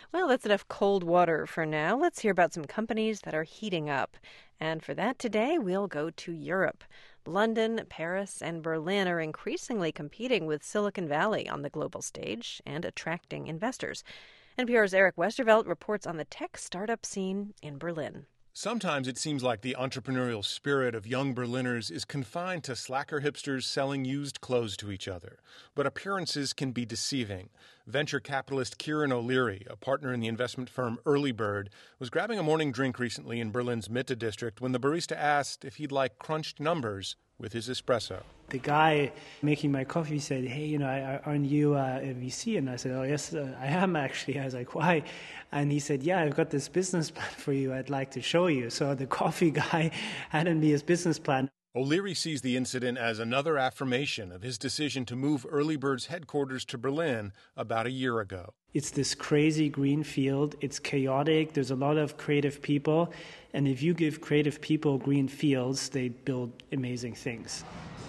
Well, that's enough cold water for now. Let's hear about some companies that are heating up. And for that today, we'll go to Europe. London, Paris, and Berlin are increasingly competing with Silicon Valley on the global stage and attracting investors. NPR's Eric Westervelt reports on the tech startup scene in Berlin. Sometimes it seems like the entrepreneurial spirit of young Berliners is confined to slacker hipsters selling used clothes to each other. But appearances can be deceiving. Venture capitalist Kieran O'Leary, a partner in the investment firm Early Bird, was grabbing a morning drink recently in Berlin's Mitte district when the barista asked if he'd like crunched numbers with his espresso. The guy making my coffee said, hey, aren't you a VC? And I said, oh, yes, I am actually. I was like, why? And he said, yeah, I've got this business plan for you I'd like to show you. So the coffee guy handed me his business plan. O'Leary sees the incident as another affirmation of his decision to move Early Bird's headquarters to Berlin about a year ago. It's this crazy green field. It's chaotic. There's a lot of creative people. And if you give creative people green fields, they build amazing things.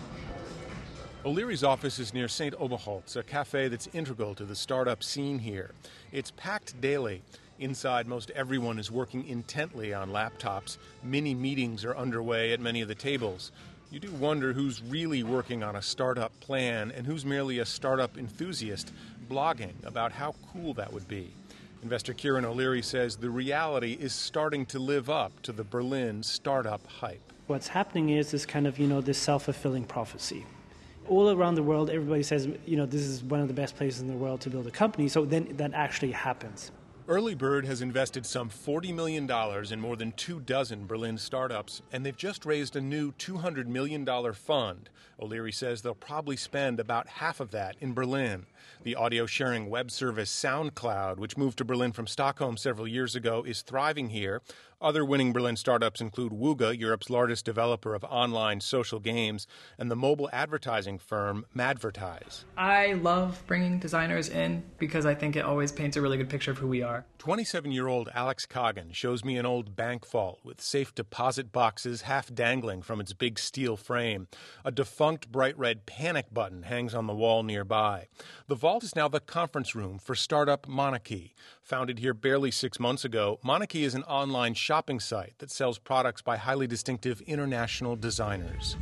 O'Leary's office is near St. Oberholz, a cafe that's integral to the startup scene here. It's packed daily. Inside, most everyone is working intently on laptops. Mini meetings are underway at many of the tables. You do wonder who's really working on a startup plan and who's merely a startup enthusiast blogging about how cool that would be. Investor Kieran O'Leary says the reality is starting to live up to the Berlin startup hype. What's happening is this kind of, this self-fulfilling prophecy. All around the world, everybody says, this is one of the best places in the world to build a company. So then that actually happens. Early Bird has invested some $40 million in more than 24 Berlin startups, and they've just raised a new $200 million fund. O'Leary says they'll probably spend about half of that in Berlin. The audio-sharing web service SoundCloud, which moved to Berlin from Stockholm several years ago, is thriving here. Other winning Berlin startups include Wooga, Europe's largest developer of online social games, and the mobile advertising firm Madvertise. I love bringing designers in because I think it always paints a really good picture of who we are. 27-year-old Alex Coggin shows me an old bank vault with safe deposit boxes half dangling from its big steel frame. A defunct bright red panic button hangs on the wall nearby. The vault is now the conference room for startup Monarchy. Founded here barely 6 months ago, Monarchy is an online shopping site that sells products by highly distinctive international designers.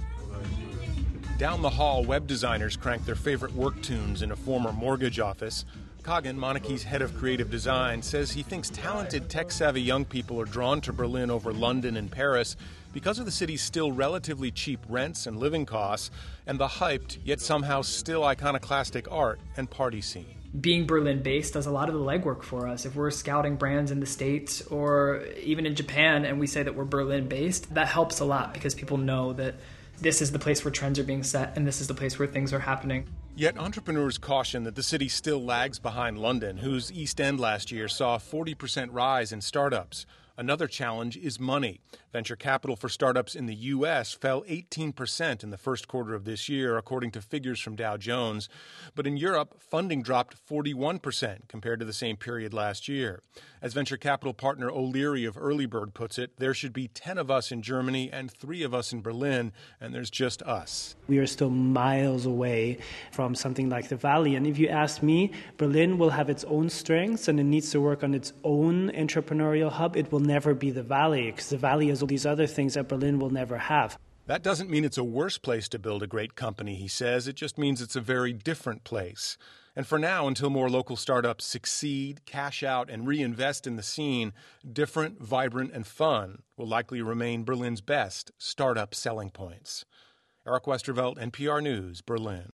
Down the hall, web designers crank their favorite work tunes in a former mortgage office. Coggin, Monarchy's head of creative design, says he thinks talented, tech-savvy young people are drawn to Berlin over London and Paris because of the city's still relatively cheap rents and living costs and the hyped, yet somehow still iconoclastic art and party scene. Being Berlin-based does a lot of the legwork for us. If we're scouting brands in the States or even in Japan and we say that we're Berlin-based, that helps a lot because people know that this is the place where trends are being set and this is the place where things are happening. Yet entrepreneurs caution that the city still lags behind London, whose East End last year saw a 40% rise in startups. Another challenge is money. Venture capital for startups in the U.S. fell 18% in the first quarter of this year, according to figures from Dow Jones. But in Europe, funding dropped 41% compared to the same period last year. As venture capital partner O'Leary of Early Bird puts it, there should be 10 of us in Germany and 3 of us in Berlin, and there's just us. We are still miles away from something like the Valley. And if you ask me, Berlin will have its own strengths and it needs to work on its own entrepreneurial hub. It will never be the Valley, because the Valley has all these other things that Berlin will never have. That doesn't mean it's a worse place to build a great company, he says. It just means it's a very different place. And for now, until more local startups succeed, cash out, and reinvest in the scene, different, vibrant, and fun will likely remain Berlin's best startup selling points. Eric Westervelt, NPR News, Berlin.